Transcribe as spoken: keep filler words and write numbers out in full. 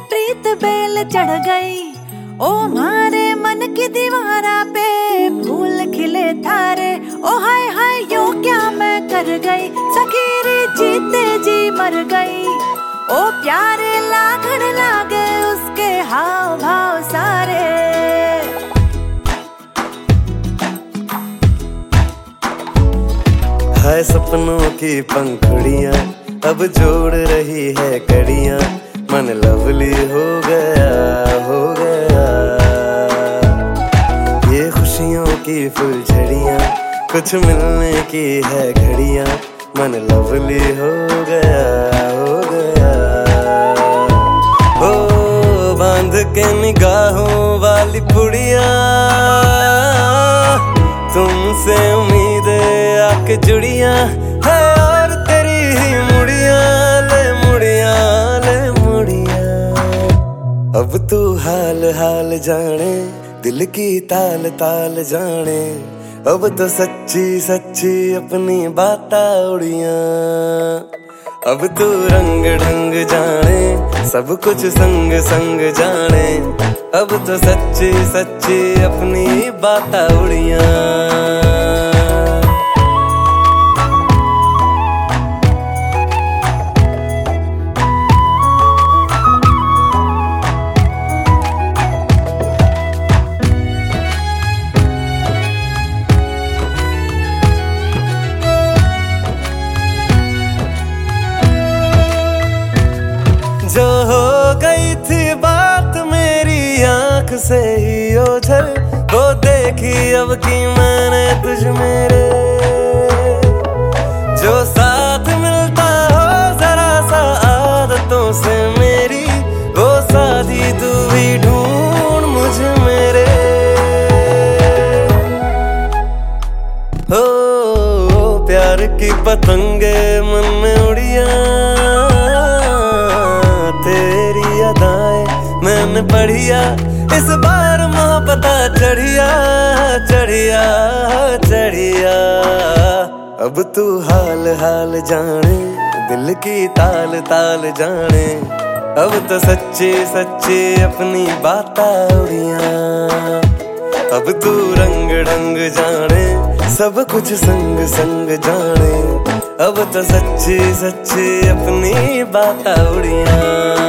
प्रीत bell चढ़ गई। ओ मारे मन की दीवारा पे फूल खिले थारे। ओ हाय हाय यो क्या मैं कर गई, सखीरी जीते जी मर गई। ओ प्यारे लागण लागे उसके हाव भाव सारे। है सपनों की पंखुड़ियां अब जोड़ रही है कड़ियां। मन लवली हो गया हो गया। ये खुशियों की फुलझड़ियां कुछ मिलने की है घड़ियां। मन लवली हो गया हो गया। हो बांध के निगाहों वाली पुड़िया तुमसे उम्मीदें आके जुड़िया है। और तेरी ही मुड़िया ले मुड़िया ले मुड़िया। अब तू हाल हाल जाने, दिल की ताल ताल जाने। अब तो सच्ची सच्ची अपनी बाता उड़िया। अब तू रंग ढंग जाने, सब कुछ संग संग जाने। अब तो सच्ची सच्ची अपनी बाता उड़िया। जो हो गई थी बात मेरी आंख से ही ओझल, वो देखी अब की मैंने तुझ मेरे। जो साथ मिलता हो जरा सा आदतों से मेरी, वो साथी तू भी ढूंढ मुझ मेरे। हो प्यार की पतंगे मन में उड़िया। तेरी अदाएं मैंने पढ़िया, इस बार मोहब्बत चढ़िया चढ़िया चढ़िया। अब तू हाल हाल जाने, दिल की ताल ताल जाने। अब तो सच्ची सच्ची अपनी बाता उड़िया। अब तू रंग ढंग जाने, सब कुछ संग संग जाने। अब तो सच्ची सच्ची अपनी बाता उड़िया।